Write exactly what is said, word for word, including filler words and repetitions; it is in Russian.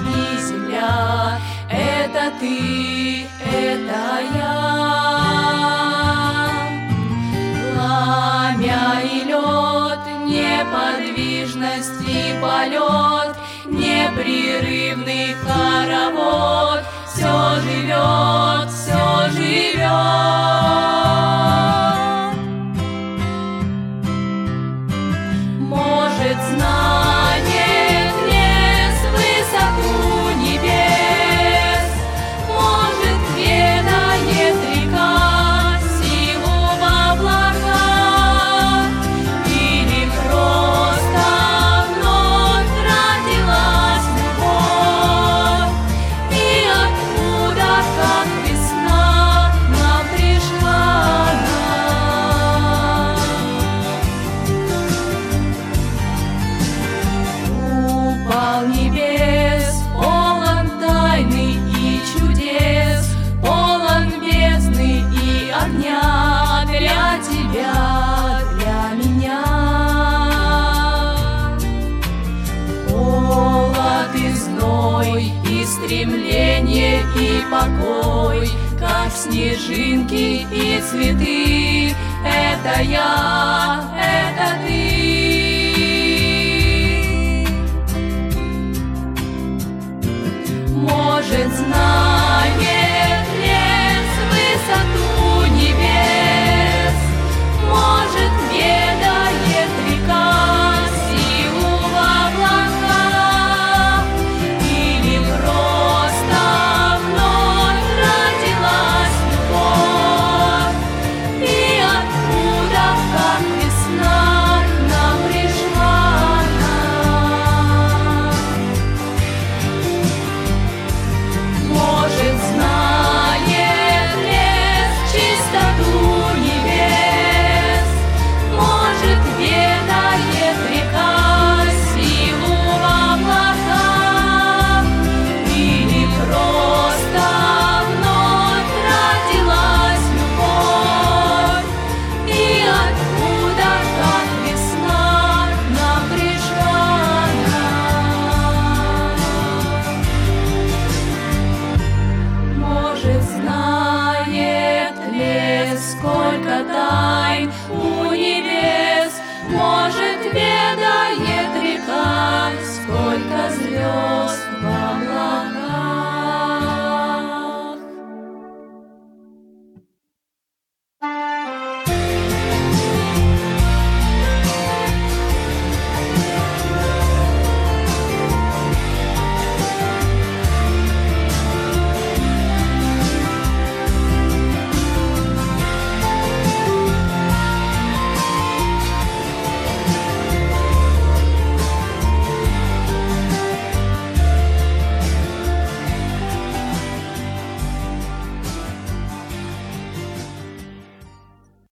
и земля. Это ты, это я. Пламя и лед, неподвижность и полет, непрерывный хоровод. Все живет, все живет. Может, знает лес высоту небес, может, ведает река силу в облаках, или просто вновь родилась любовь, и откуда, как весна, нам пришла она. Купол небес полон тайны и чудес, полон бездны и огня для тебя, для меня. Холод и зной, и стремление, и покой, как снежинки и цветы. Это я, это ты. Может, знать